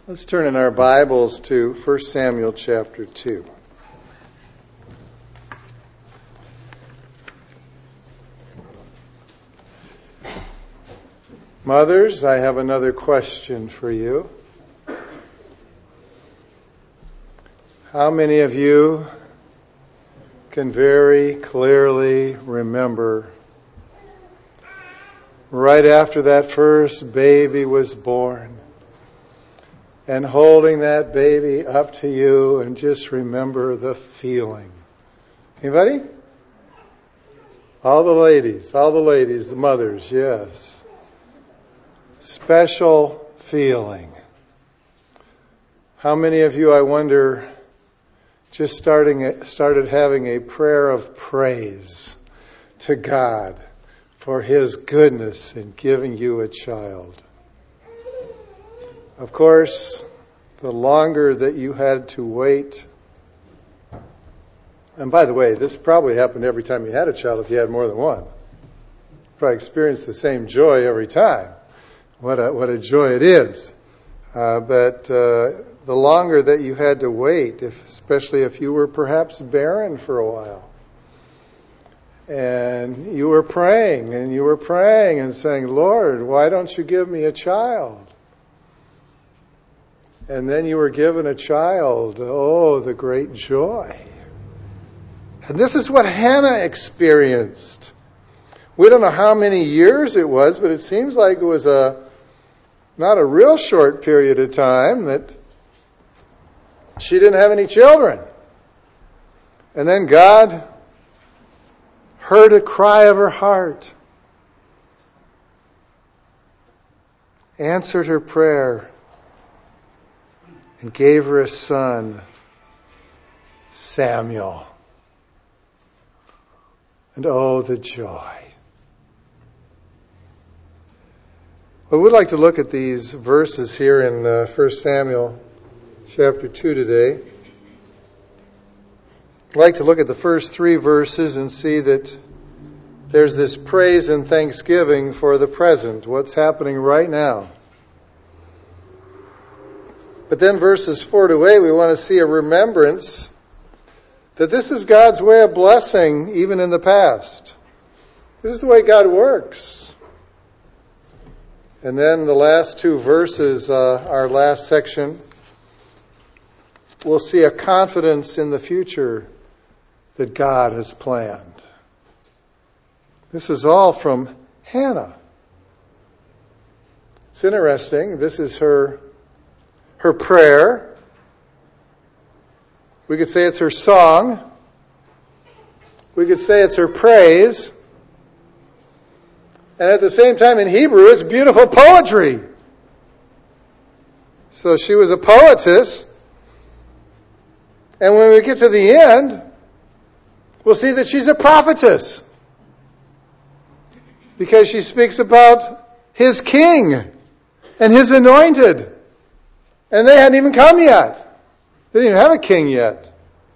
Let's turn in our Bibles to 1 Samuel chapter 2. Mothers, I have another question for you. How many of you can very clearly remember right after that first baby was born and holding that baby up to you and just remember the feeling? Anybody? All the ladies, the mothers, yes. Special feeling. How many of you, I wonder, just started having a prayer of praise to God for His goodness in giving you a child? Of course, the longer that you had to wait, and by the way, this probably happened every time you had a child if you had more than one. Probably experienced the same joy every time. What a joy it is. But the longer that you had to wait, especially if you were perhaps barren for a while, and you were praying and saying, Lord, why don't you give me a child? And then you were given a child. Oh, the great joy. And this is what Hannah experienced. We don't know how many years it was, but it seems like it was not a real short period of time that she didn't have any children. And then God heard a cry of her heart, answered her prayer, and gave her a son, Samuel. And oh, the joy. Well, we'd like to look at these verses here in 1 Samuel chapter 2 today. I'd like to look at the first 3 verses and see that there's this praise and thanksgiving for the present, what's happening right now. But then verses 4 to 8, we want to see a remembrance that this is God's way of blessing even in the past. This is the way God works. And then the last 2 verses, our last section, we'll see a confidence in the future that God has planned. This is all from Hannah. It's interesting. This is her prayer. We could say it's her song. We could say it's her praise. And at the same time, in Hebrew, it's beautiful poetry. So she was a poetess. And when we get to the end, we'll see that she's a prophetess. Because she speaks about His king and His anointed. And they hadn't even come yet. They didn't even have a king yet.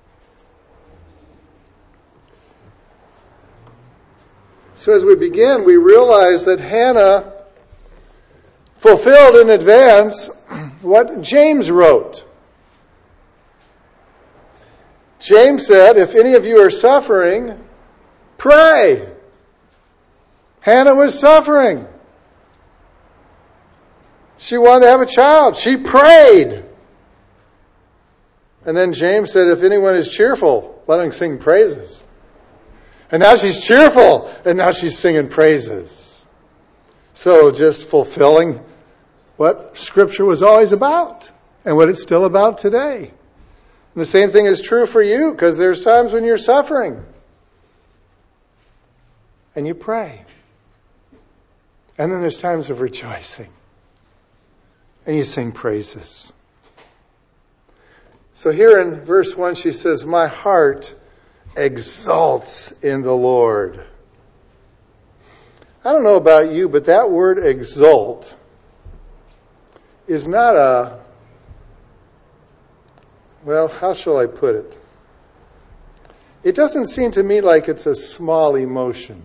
So as we begin, we realize that Hannah fulfilled in advance what James wrote. James said, if any of you are suffering, pray. Hannah was suffering. She wanted to have a child. She prayed. And then James said, if anyone is cheerful, let him sing praises. And now she's cheerful. And now she's singing praises. So just fulfilling what Scripture was always about. And what it's still about today. And the same thing is true for you. Because there's times when you're suffering. And you pray. And then there's times of rejoicing. And you sing praises. So here in verse 1 she says, my heart exalts in the Lord. I don't know about you, but that word exalt is not how shall I put it? It doesn't seem to me like it's a small emotion.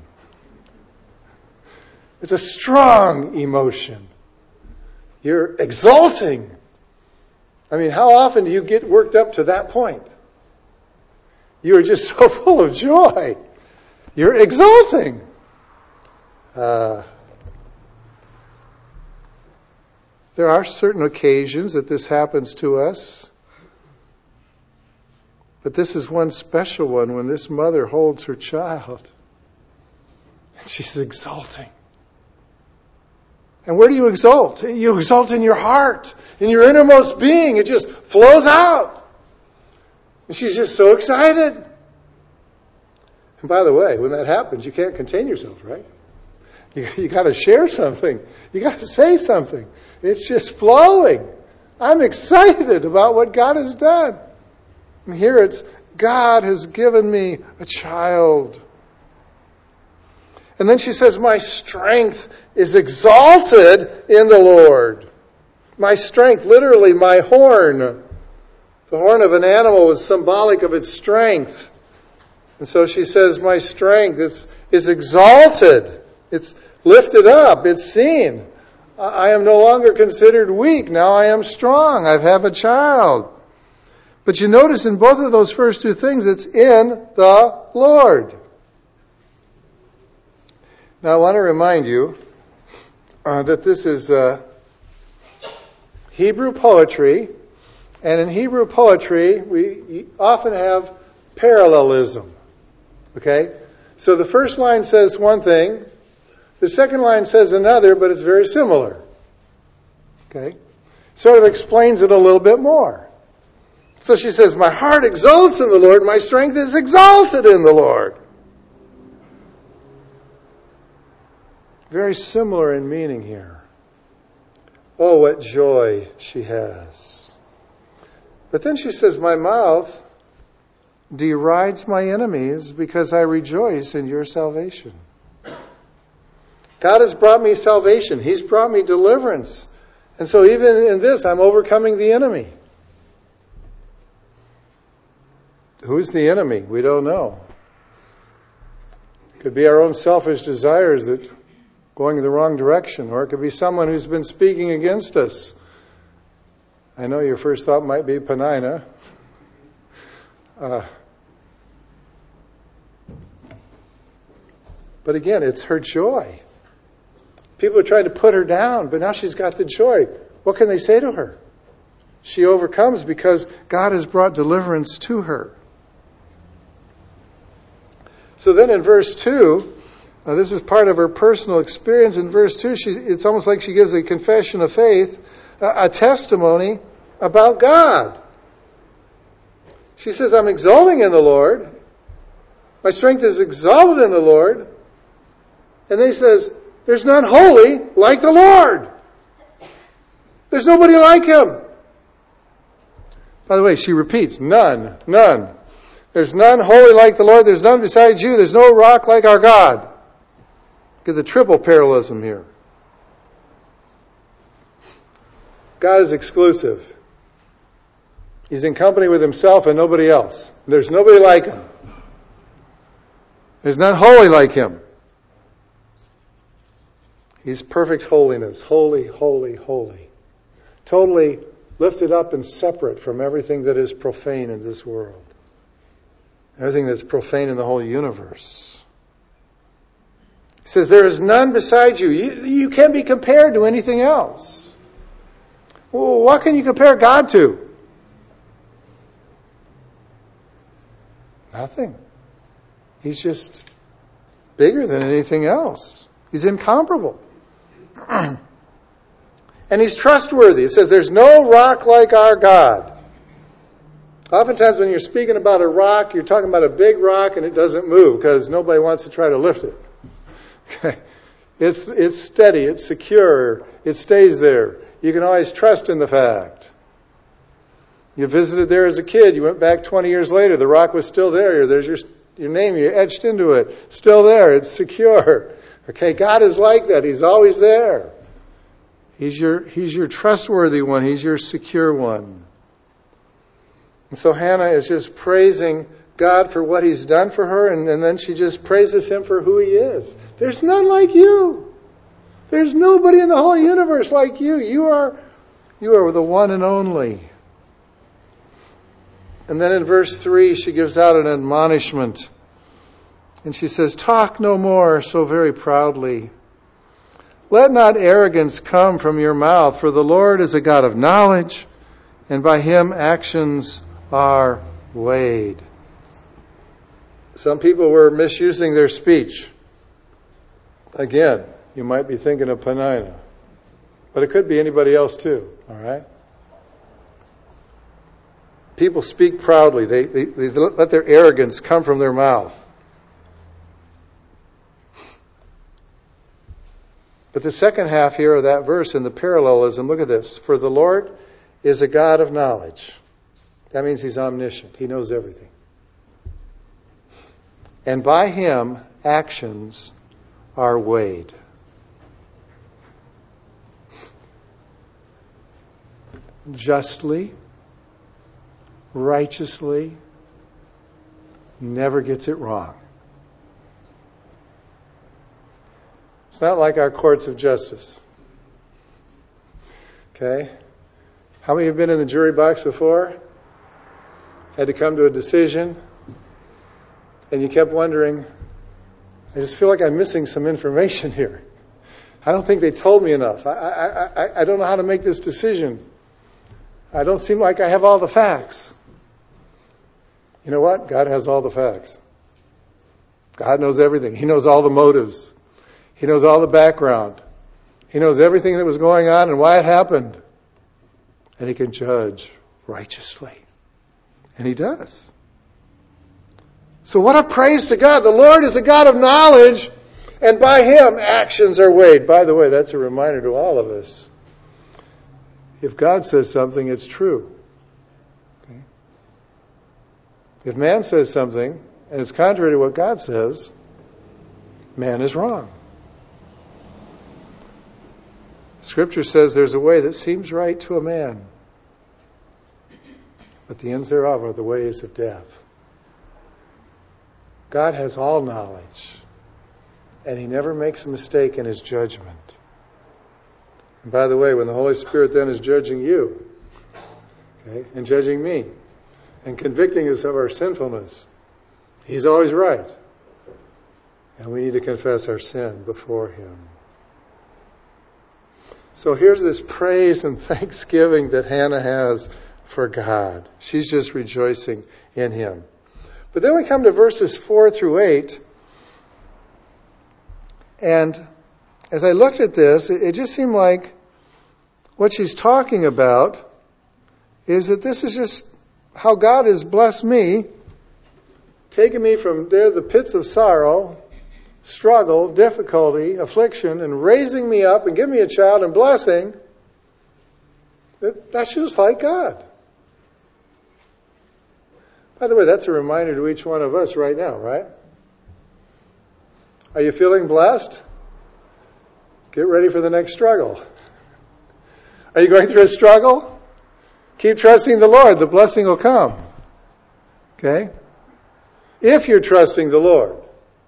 It's a strong emotion. You're exalting. I mean, how often do you get worked up to that point? You are just so full of joy. You're exulting. There are certain occasions that this happens to us. But this is one special one when this mother holds her child. And she's exulting. And where do you exult? You exult in your heart, in your innermost being. It just flows out. And she's just so excited. And by the way, when that happens, you can't contain yourself, right? You got to share something. You got to say something. It's just flowing. I'm excited about what God has done. And here it's, God has given me a child. And then she says, my strength is exalted in the Lord. My strength, literally my horn. The horn of an animal was symbolic of its strength. And so she says, my strength is exalted. It's lifted up. It's seen. I am no longer considered weak. Now I am strong. I have a child. But you notice in both of those first two things, it's in the Lord. Now I want to remind you that this is Hebrew poetry. And in Hebrew poetry, we often have parallelism. Okay? So the first line says one thing. The second line says another, but it's very similar. Okay? Sort of explains it a little bit more. So she says, my heart exults in the Lord, my strength is exalted in the Lord. Very similar in meaning here. Oh, what joy she has. But then she says, my mouth derides my enemies because I rejoice in your salvation. God has brought me salvation. He's brought me deliverance. And so even in this, I'm overcoming the enemy. Who's the enemy? We don't know. It could be our own selfish desires that going in the wrong direction, or it could be someone who's been speaking against us. I know your first thought might be Penina. But again, it's her joy. People are trying to put her down, but now she's got the joy. What can they say to her? She overcomes because God has brought deliverance to her. So then in verse 2, this is part of her personal experience. In verse 2, it's almost like she gives a confession of faith, a testimony about God. She says, I'm exulting in the Lord. My strength is exalted in the Lord. And then he says, there's none holy like the Lord. There's nobody like him. By the way, she repeats, none. There's none holy like the Lord. There's none besides you. There's no rock like our God. Get the triple parallelism here. God is exclusive. He's in company with himself and nobody else. There's nobody like him. There's none holy like him. He's perfect holiness. Holy, holy, holy. Totally lifted up and separate from everything that is profane in this world. Everything that's profane in the whole universe. He says, there is none beside you. You can't be compared to anything else. Well, what can you compare God to? Nothing. He's just bigger than anything else. He's incomparable. And he's trustworthy. It says there's no rock like our God. Oftentimes when you're speaking about a rock, you're talking about a big rock and it doesn't move because nobody wants to try to lift it. Okay. It's steady, it's secure, it stays there. You can always trust in the fact. You visited there as a kid, you went back 20 years later, the rock was still there. There's your name, you etched into it. Still there, it's secure. Okay, God is like that. He's always there. He's your trustworthy one. He's your secure one. And so Hannah is just praising God for what he's done for her, and then she just praises him for who he is. There's none like you. There's nobody in the whole universe like you. You are the one and only. And then in verse 3, she gives out an admonishment. And she says, talk no more so very proudly. Let not arrogance come from your mouth, for the Lord is a God of knowledge, and by him actions are weighed. Some people were misusing their speech. Again, you might be thinking of Penina, but it could be anybody else too, all right? People speak proudly. They let their arrogance come from their mouth. But the second half here of that verse in the parallelism, look at this. For the Lord is a God of knowledge. That means he's omniscient. He knows everything. And by him, actions are weighed. Justly, righteously, never gets it wrong. It's not like our courts of justice. Okay? How many have been in the jury box before? Had to come to a decision, and you kept wondering, I just feel like I'm missing some information here. I don't think they told me enough. I don't know how to make this decision. I don't seem like I have all the facts. You know what? God has all the facts. God knows everything. He knows all the motives. He knows all the background. He knows everything that was going on and why it happened. And he can judge righteously. And he does. So what a praise to God. The Lord is a God of knowledge, and by him actions are weighed. By the way, that's a reminder to all of us. If God says something, it's true. Okay? If man says something, and it's contrary to what God says, man is wrong. Scripture says there's a way that seems right to a man, but the ends thereof are the ways of death. God has all knowledge, and he never makes a mistake in his judgment. And by the way, when the Holy Spirit then is judging you, okay, and judging me, and convicting us of our sinfulness, he's always right. And we need to confess our sin before him. So here's this praise and thanksgiving that Hannah has for God. She's just rejoicing in him. But then we come to verses 4 through 8. And as I looked at this, it just seemed like what she's talking about is that this is just how God has blessed me, taken me from there, the pits of sorrow, struggle, difficulty, affliction, and raising me up and giving me a child and blessing. That's just like God. By the way, that's a reminder to each one of us right now, right? Are you feeling blessed? Get ready for the next struggle. Are you going through a struggle? Keep trusting the Lord. The blessing will come. Okay? If you're trusting the Lord.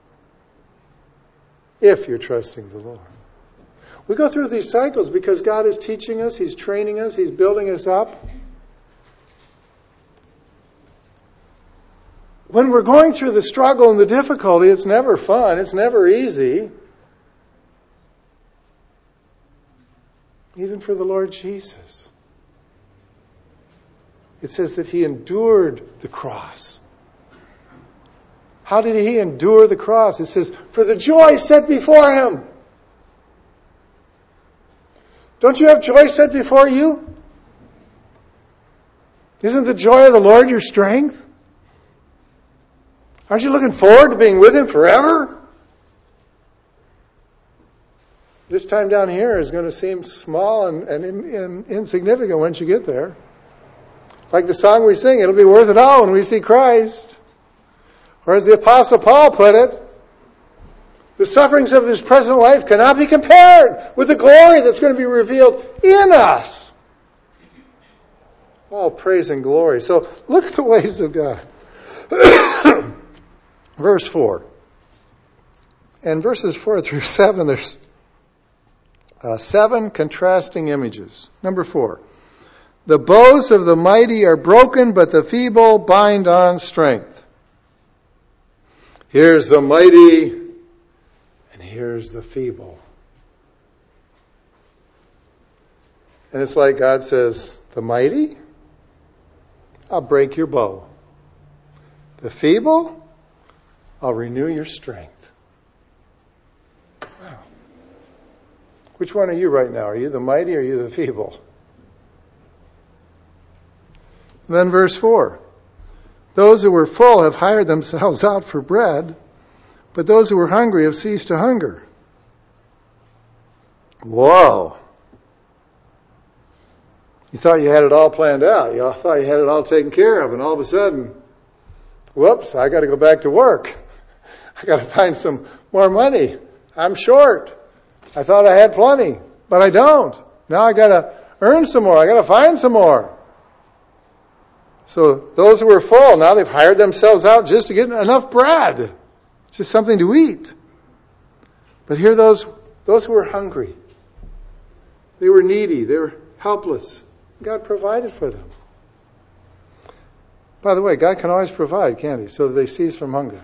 If you're trusting the Lord. We go through these cycles because God is teaching us, he's training us, he's building us up. When we're going through the struggle and the difficulty, it's never fun. It's never easy. Even for the Lord Jesus. It says that he endured the cross. How did he endure the cross? It says, for the joy set before him. Don't you have joy set before you? Isn't the joy of the Lord your strength? Aren't you looking forward to being with him forever? This time down here is going to seem small and insignificant once you get there. Like the song we sing, it'll be worth it all when we see Christ. Or as the Apostle Paul put it, the sufferings of this present life cannot be compared with the glory that's going to be revealed in us. All praise and glory. So look at the ways of God. Verse 4. And verses 4 through 7, there's 7 contrasting images. Number 4. The bows of the mighty are broken, but the feeble bind on strength. Here's the mighty, and here's the feeble. And it's like God says, the mighty, I'll break your bow. The feeble, I'll renew your strength. Wow. Which one are you right now? Are you the mighty or are you the feeble? And then verse 4. Those who were full have hired themselves out for bread, but those who were hungry have ceased to hunger. Whoa. You thought you had it all planned out. You thought you had it all taken care of, and all of a sudden, whoops, I got to go back to work. I got to find some more money. I'm short. I thought I had plenty, but I don't. Now I got to earn some more. I got to find some more. So those who were full, now they've hired themselves out just to get enough bread. Just something to eat. But here those who were hungry. They were needy. They were helpless. God provided for them. By the way, God can always provide, can't He? So that they cease from hunger.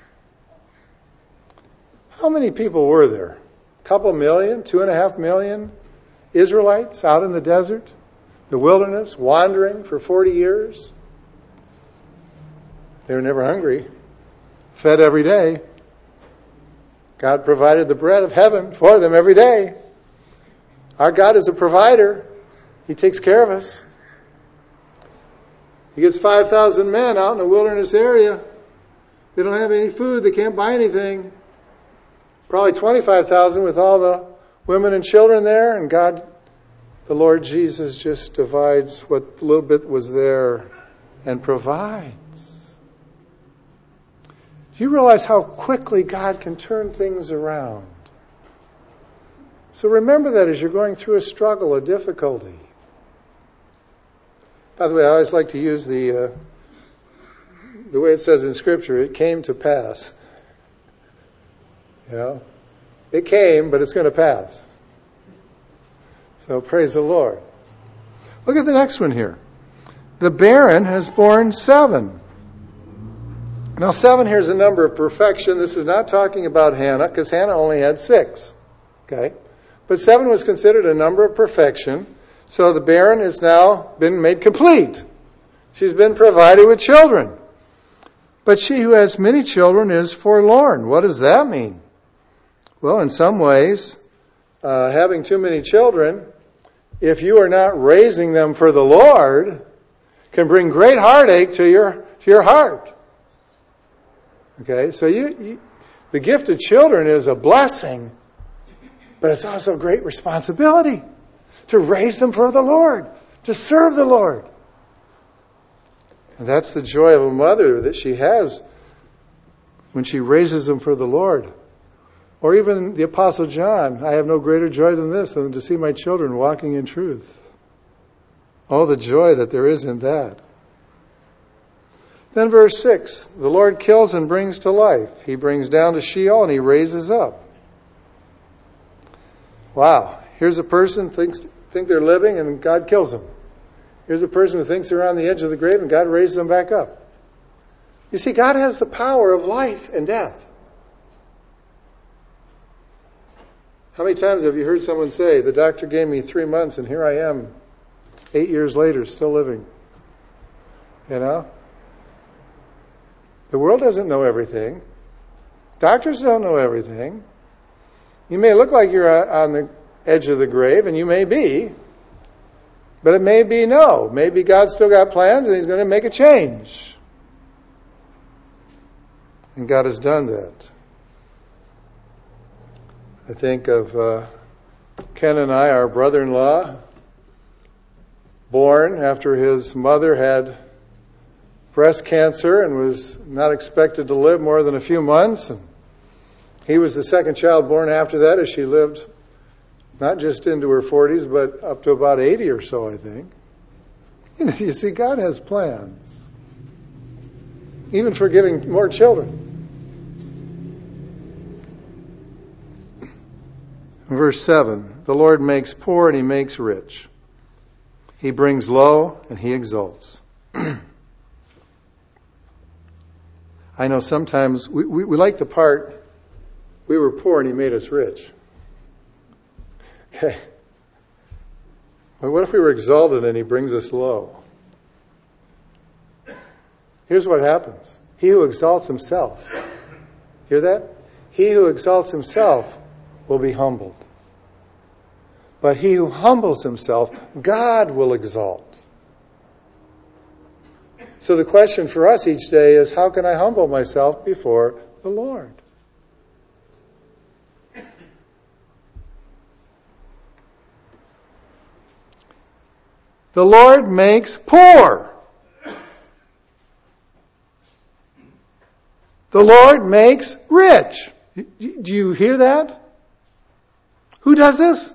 How many people were there? A couple million? 2.5 million Israelites out in the desert? The wilderness, wandering for 40 years? They were never hungry. Fed every day. God provided the bread of heaven for them every day. Our God is a provider. He takes care of us. He gets 5,000 men out in the wilderness area. They don't have any food. They can't buy anything. Probably 25,000 with all the women and children there. And God, the Lord Jesus, just divides what little bit was there and provides. Do you realize how quickly God can turn things around? So remember that as you're going through a struggle, a difficulty. By the way, I always like to use the way it says in Scripture, it came to pass. You know, it came, but it's going to pass. So praise the Lord. Look at the next one here. The barren has borne 7. Now 7 here is a number of perfection. This is not talking about Hannah, because Hannah only had 6. Okay? But 7 was considered a number of perfection. So the barren has now been made complete. She's been provided with children. But she who has many children is forlorn. What does that mean? Well, in some ways, having too many children, if you are not raising them for the Lord, can bring great heartache to your heart. Okay, so the gift of children is a blessing, but it's also a great responsibility to raise them for the Lord, to serve the Lord. And that's the joy of a mother that she has when she raises them for the Lord. Or even the Apostle John, I have no greater joy than this, than to see my children walking in truth. Oh, the joy that there is in that. Then verse 6, the Lord kills and brings to life. He brings down to Sheol and He raises up. Wow. Here's a person think they're living and God kills them. Here's a person who thinks they're on the edge of the grave and God raises them back up. You see, God has the power of life and death. How many times have you heard someone say, the doctor gave me 3 months and here I am, 8 years later, still living? You know? The world doesn't know everything. Doctors don't know everything. You may look like you're on the edge of the grave, and you may be, but it may be no. Maybe God's still got plans and He's going to make a change. And God has done that. I think of Ken and I, our brother-in-law, born after his mother had breast cancer and was not expected to live more than a few months. And he was the second child born after that, as she lived not just into her 40s, but up to about 80 or so, I think. You see, God has plans, even for giving more children. Verse 7, the Lord makes poor and He makes rich. He brings low and He exalts. I know sometimes we like the part, we were poor and He made us rich. Okay. But what if we were exalted and He brings us low? Here's what happens. He who exalts himself, hear that? He who exalts himself will be humbled. But he who humbles himself, God will exalt. So the question for us each day is, how can I humble myself before the Lord? The Lord makes poor. The Lord makes rich. Do you hear that? Who does this?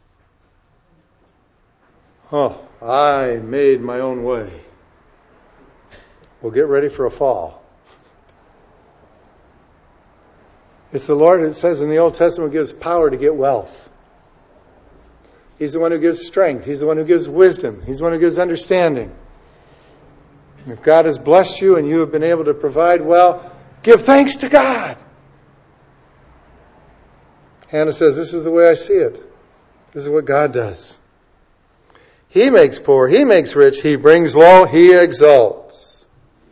Oh, I made my own way. Well, get ready for a fall. It's the Lord, it says in the Old Testament, gives power to get wealth. He's the one who gives strength. He's the one who gives wisdom. He's the one who gives understanding. And if God has blessed you and you have been able to provide well, give thanks to God. Hannah says, this is the way I see it. This is what God does. He makes poor, He makes rich, He brings low, He exalts.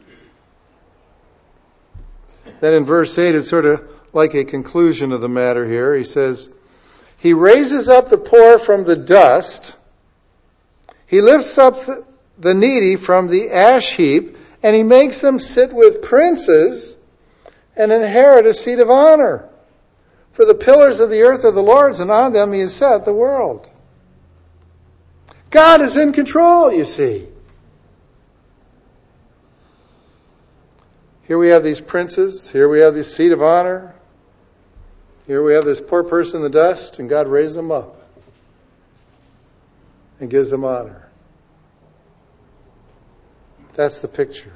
Then in verse 8, it's sort of like a conclusion of the matter here. He says, He raises up the poor from the dust. He lifts up the needy from the ash heap, and He makes them sit with princes and inherit a seat of honor. For the pillars of the earth are the Lord's, and on them He has set the world. God is in control, you see. Here we have these princes. Here we have this seat of honor. Here we have this poor person in the dust, and God raises them up and gives them honor. That's the picture.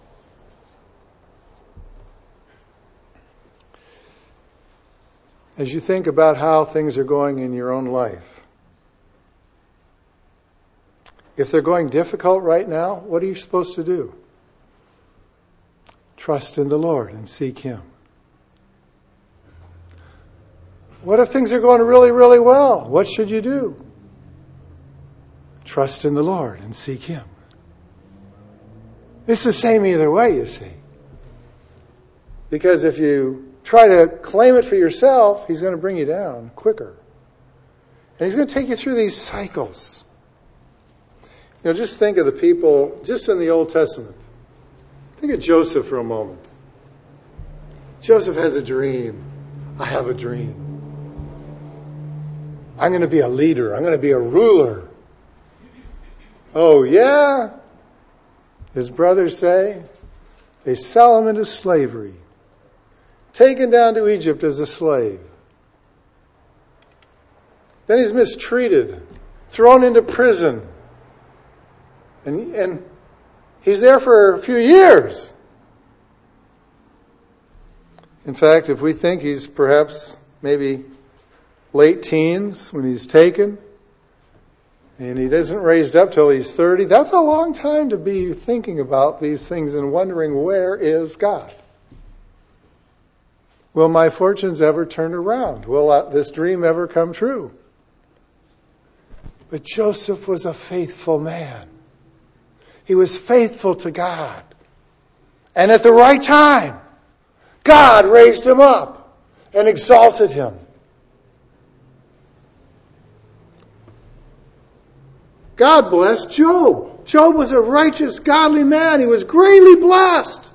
As you think about how things are going in your own life, if they're going difficult right now, what are you supposed to do? Trust in the Lord and seek Him. What if things are going really, really well? What should you do? Trust in the Lord and seek Him. It's the same either way, you see. Because if you try to claim it for yourself, He's going to bring you down quicker. And He's going to take you through these cycles. You know, just think of the people, just in the Old Testament. Think of Joseph for a moment. Joseph has a dream. I have a dream. I'm going to be a leader. I'm going to be a ruler. Oh, yeah? His brothers say. They sell him into slavery. Taken down to Egypt as a slave. Then he's mistreated. Thrown into prison. And he's there for a few years. In fact, if we think he's perhaps maybe late teens when he's taken, and he isn't raised up till he's 30, that's a long time to be thinking about these things and wondering, where is God? Will my fortunes ever turn around? Will this dream ever come true? But Joseph was a faithful man. He was faithful to God. And at the right time, God raised him up and exalted him. God blessed Job. Job was a righteous, godly man. He was greatly blessed.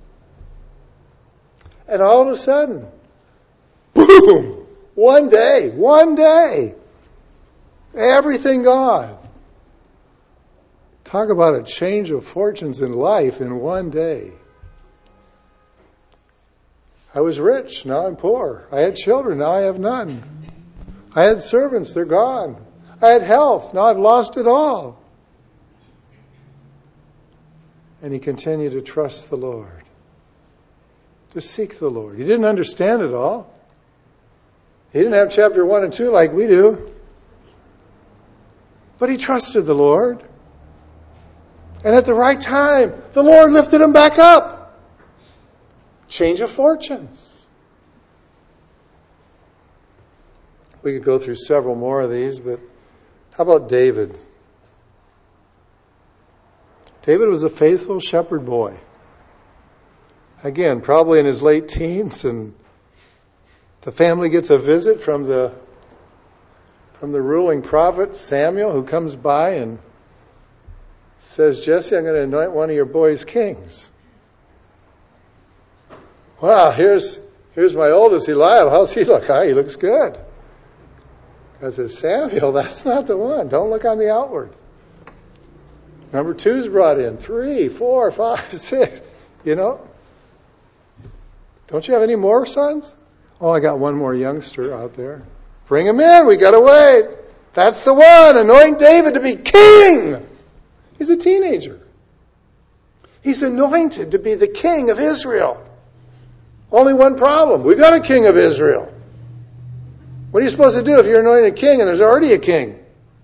And all of a sudden, boom! One day, everything gone. Talk about a change of fortunes in life in one day. I was rich, now I'm poor. I had children, now I have none. I had servants, they're gone. I had health, now I've lost it all. And he continued to trust the Lord, to seek the Lord. He didn't understand it all. He didn't have chapter 1 and 2 like we do. But he trusted the Lord. And at the right time, the Lord lifted him back up. Change of fortunes. We could go through several more of these, but how about David? David was a faithful shepherd boy. Again, probably in his late teens, and the family gets a visit from the ruling prophet Samuel, who comes by and says, Jesse, I'm going to anoint one of your boys kings. Wow, here's my oldest, Eliab. How's he look? He looks good. I said, Samuel, that's not the one. Don't look on the outward. Number 2's brought in. 3, 4, 5, 6. Don't you have any more sons? Oh, I got one more youngster out there. Bring him in. We got to wait. That's the one. Anoint David to be king. He's a teenager. He's anointed to be the king of Israel. Only one problem. We got a king of Israel. What are you supposed to do if you're anointed king and there's already a king?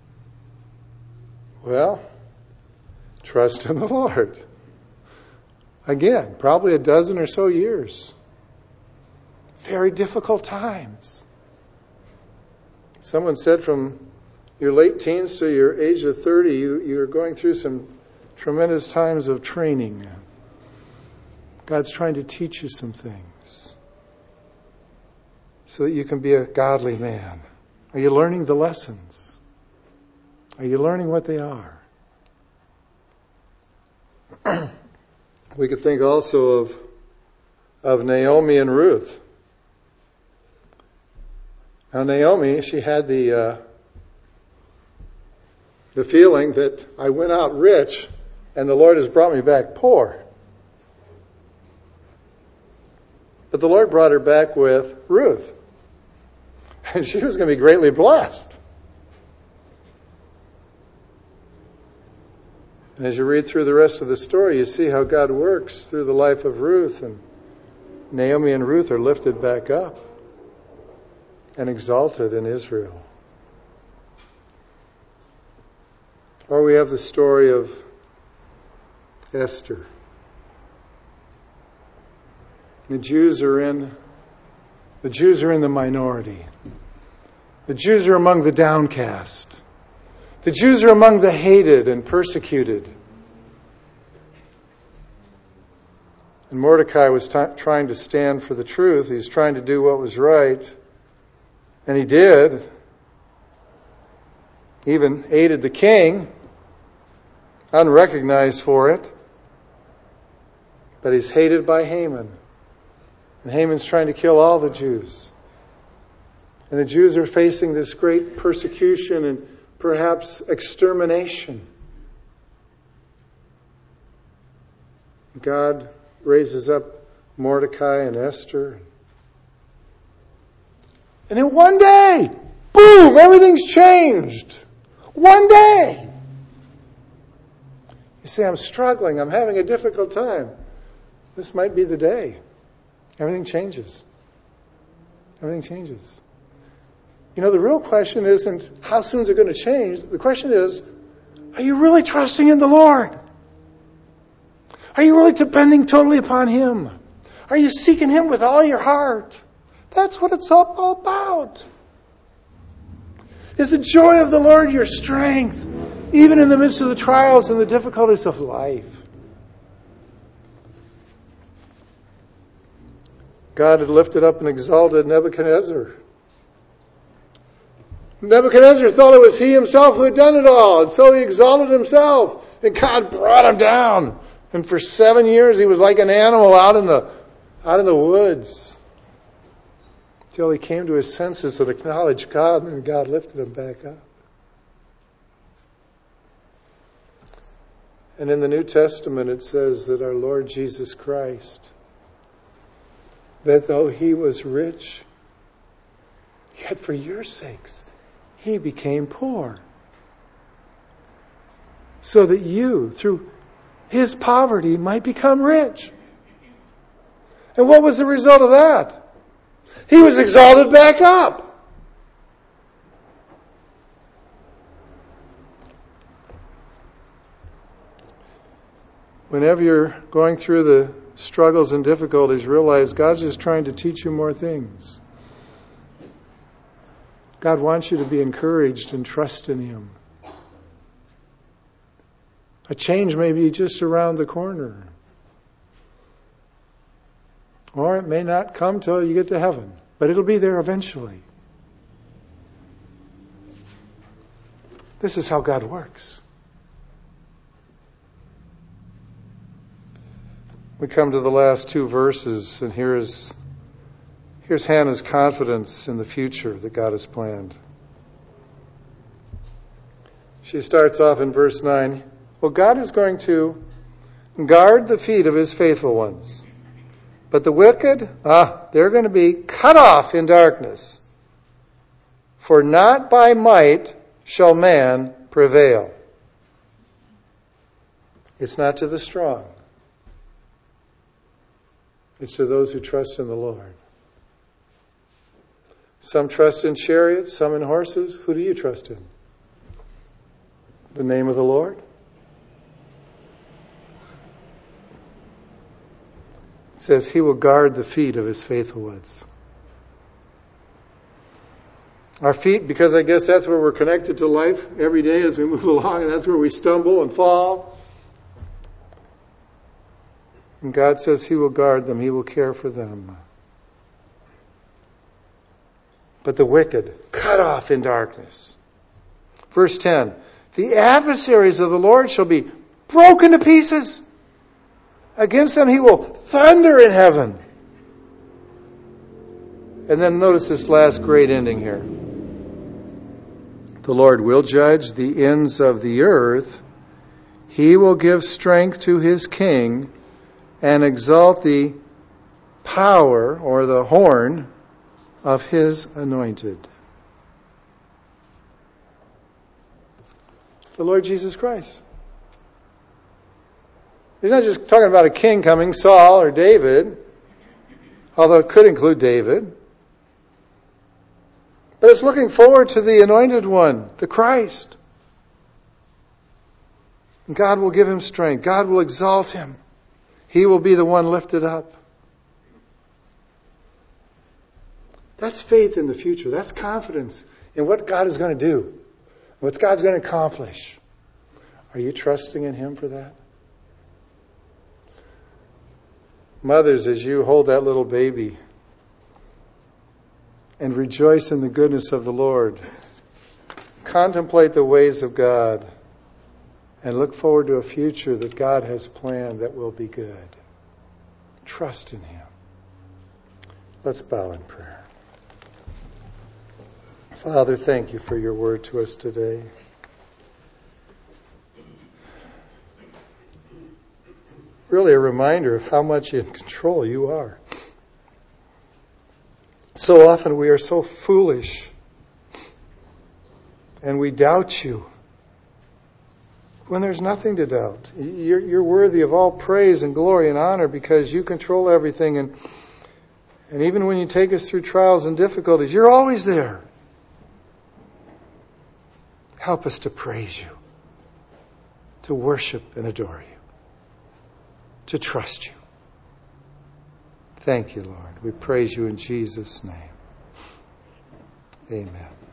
Well, trust in the Lord. Again, probably a dozen or so years. Very difficult times. Someone said from your late teens to your age of 30, you're going through some tremendous times of training. God's trying to teach you some things so that you can be a godly man. Are you learning the lessons? Are you learning what they are? We could think also of Naomi and Ruth. Now Naomi, she had the feeling that I went out rich and the Lord has brought me back poor. But the Lord brought her back with Ruth. And she was going to be greatly blessed. And as you read through the rest of the story, you see how God works through the life of Ruth. And Naomi and Ruth are lifted back up and exalted in Israel. Or we have the story of Esther. The Jews are in the minority. The Jews are among the downcast. The Jews are among the hated and persecuted. And Mordecai was trying to stand for the truth. He was trying to do what was right. And he did. Even aided the king, unrecognized for it. But he's hated by Haman. And Haman's trying to kill all the Jews. And the Jews are facing this great persecution and perhaps extermination. God raises up Mordecai and Esther. And in one day, boom, everything's changed. One day. You say, I'm struggling. I'm having a difficult time. This might be the day. Everything changes. Everything changes. The real question isn't how soon is it going to change. The question is, are you really trusting in the Lord? Are you really depending totally upon Him? Are you seeking Him with all your heart? That's what it's all about. Is the joy of the Lord your strength, even in the midst of the trials and the difficulties of life? God had lifted up and exalted Nebuchadnezzar. Nebuchadnezzar thought it was he himself who had done it all, and so he exalted himself, and God brought him down. And for 7 years he was like an animal out in the woods, till he came to his senses and acknowledged God, and God lifted him back up. And in the New Testament it says that our Lord Jesus Christ, that though He was rich, yet for your sakes He became poor, so that you, through His poverty, might become rich. And what was the result of that? He was exalted back up. whenever you're going through the struggles and difficulties, realize God's just trying to teach you more things. God wants you to be encouraged and trust in Him. A change may be just around the corner. Or it may not come till you get to heaven, but it'll be there eventually. This is how God works. We come to the last two verses, and here's Hannah's confidence in the future that God has planned. She starts off in verse 9. Well, God is going to guard the feet of His faithful ones. But the wicked, they're going to be cut off in darkness. For not by might shall man prevail. It's not to the strong. It's to those who trust in the Lord. Some trust in chariots, some in horses. Who do you trust in? The name of the Lord? It says He will guard the feet of His faithful ones. Our feet, because I guess that's where we're connected to life every day as we move along, and that's where we stumble and fall. And God says He will guard them. He will care for them. But the wicked, cut off in darkness. Verse 10, the adversaries of the Lord shall be broken to pieces. Against them He will thunder in heaven. And then notice this last great ending here. The Lord will judge the ends of the earth. He will give strength to His king and exalt the power or the horn of His anointed. The Lord Jesus Christ. He's not just talking about a king coming, Saul or David, although it could include David. But it's looking forward to the anointed one, the Christ. And God will give Him strength. God will exalt Him. He will be the one lifted up. That's faith in the future. That's confidence in what God is going to do, what God's going to accomplish. Are you trusting in Him for that? Mothers, as you hold that little baby and rejoice in the goodness of the Lord, contemplate the ways of God and look forward to a future that God has planned that will be good. Trust in Him. Let's bow in prayer. Father, thank You for Your word to us today. Really a reminder of how much in control You are. So often we are so foolish and we doubt You when there's nothing to doubt. You're worthy of all praise and glory and honor because You control everything, and even when You take us through trials and difficulties, You're always there. Help us to praise You, to worship and adore You, to trust You. Thank You, Lord. We praise You in Jesus' name. Amen.